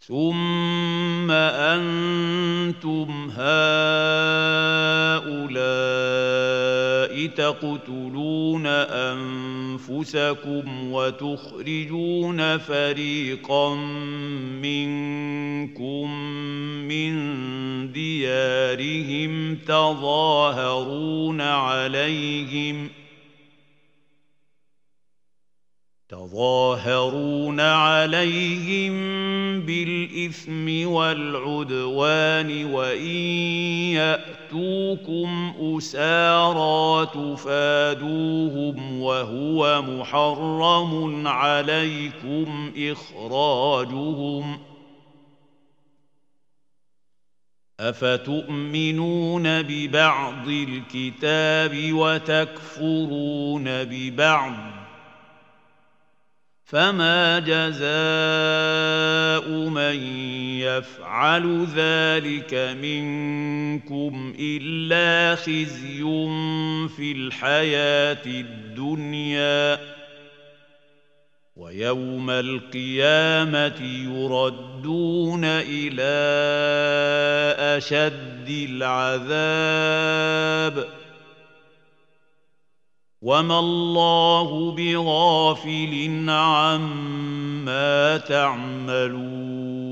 ثم أنتم هؤلاء تقتلون أنفسكم وتخرجون فريقا منكم من ديارهم تظاهرون عليهم بالإثم والعدوان وإن يأتوكم أسارى تفادوهم وهو محرم عليكم إخراجهم أفتؤمنون ببعض الكتاب وتكفرون ببعض فما جزاء من يفعل ذلك منكم إلا خزي في الحياة الدنيا ويوم القيامة يردون إلى أشد العذاب وما الله بغافل عما تعملون